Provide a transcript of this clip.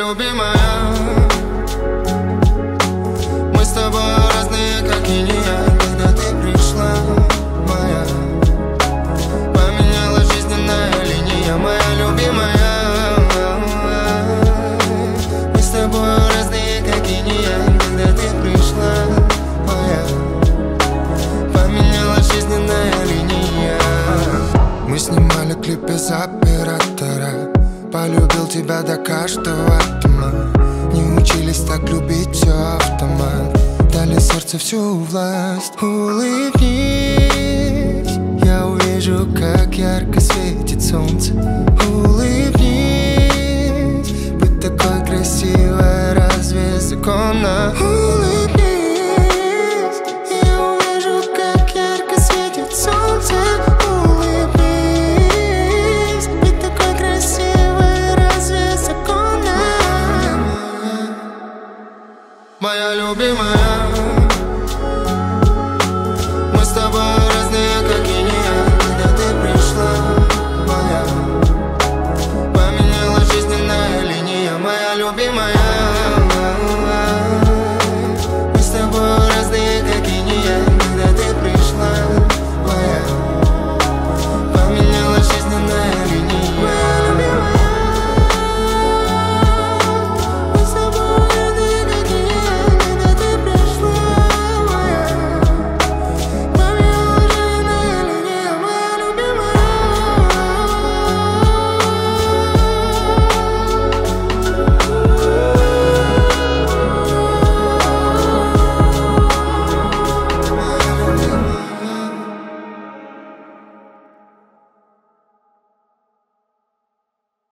любимая. Мы с тобой разные, как инь и янь. Когда ты пришла, моя, поменяла жизненная линия, моя любимая. Мы с тобой разные, как инь и янь. Когда ты пришла, моя, поменяла жизненная линия. Мы снимали клип без оператора, полюбил тебя до каждого атома. Не учились так любить, все автомат. Дали сердце всю власть. Улыбнись, я увижу, как ярко светит солнце. Улыбнись, быть такой красивой, разве законно? Улыбнись, я увижу, как ярко светит солнце. Улыбнись, быть такой красивой, разве законно? Моя любимая.